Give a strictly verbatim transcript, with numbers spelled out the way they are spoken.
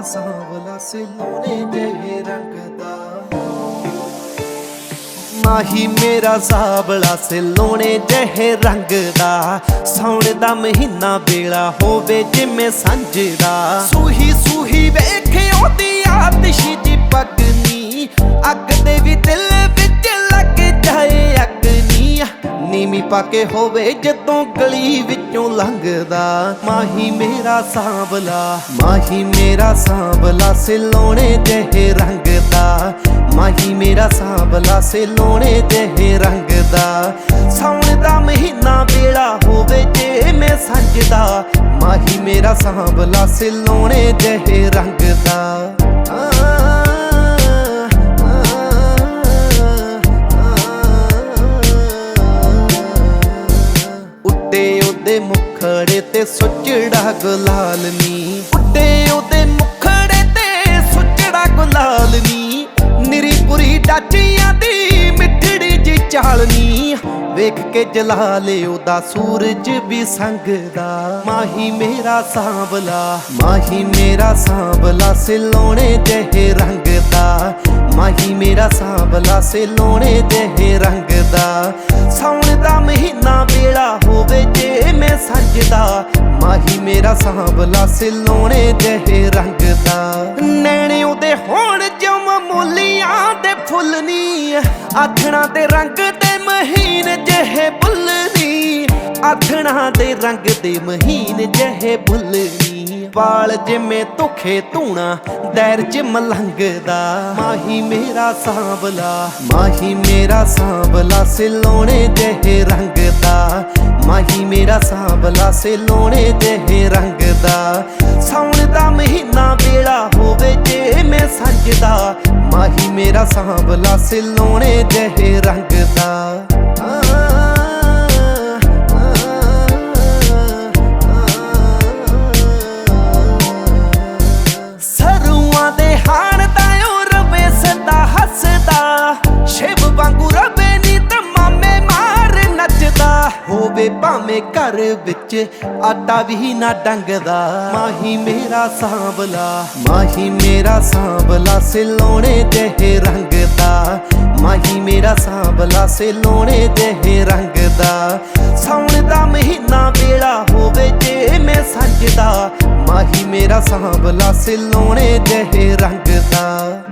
सांवला सिलोने जेहे रंग दा। माही मेरा सावला सिलोने जेहे रंग दा। सौण दा महीना बेला होवे जिमें संझ दा। सूही सूही वेखे ओदी आतिश जी पगनी, अग दे भी दिल विच लग जाए अगनी। नीमी पाके होवे जदों गली विचों लंघदा। माही मेरा सांवला, माही मेरा सांवला सिलोने जेहे रंग दा। माही मेरा सांवला सिलोने जेहे रंग दा। सौण दा महीना बेला होवे जे मैं संजदा। माही मेरा सांवला सिलोने जेहे रंग दा। उडे मुखड़े ते सुचड़ा गुलाल नी, उडे ओदे मुखड़े ते सुचड़ा गुलाल नी। निरी पुरी डाचियां दी मिठड़ी जी चालनी, वेख के जलाले ओदा सूरज भी संगदा। माही मेरा सांवला, माही मेरा सांवला सिलोने जेहे रंग दा। माही मेरा सांवला सिलोने जेहे रंग दा। सौण दा महीना बेला होवे जे मैं संजदा। माही मेरा सांवला सिलोने जेहे रंग दा। नैणे ओदे होण जो मामूलियां दे फुੱਲ नी, आथणा दे रंग दे महीन जेहे बुੱਲ नी। आथणा दे रंग दे महीन जेहे बुੱਲ नी। वाल जिमें धुखे धूणा दैर च मलंघदा। माही मेरा सांवला, माही मेरा सांवला सिलोने जेहे रंग दा। माही मेरा सांवला सिलोने जेहे रंग दा। सौण दा महीना बेला होवे जे मैं संजदा। माही मेरा सांवला सिलोने जेहे रंग दा। होवे भावें घर विच आटा भी ना डंगदा। माही मेरा सांवला, माही मेरा सांवला सिलोने जेहे रंग दा। माही मेरा सांवला सिलोने जेहे रंग दा। सौण दा महीना बेला होवे जे मैं संजदा। माही मेरा सांवला सिलोने जेहे रंग दा।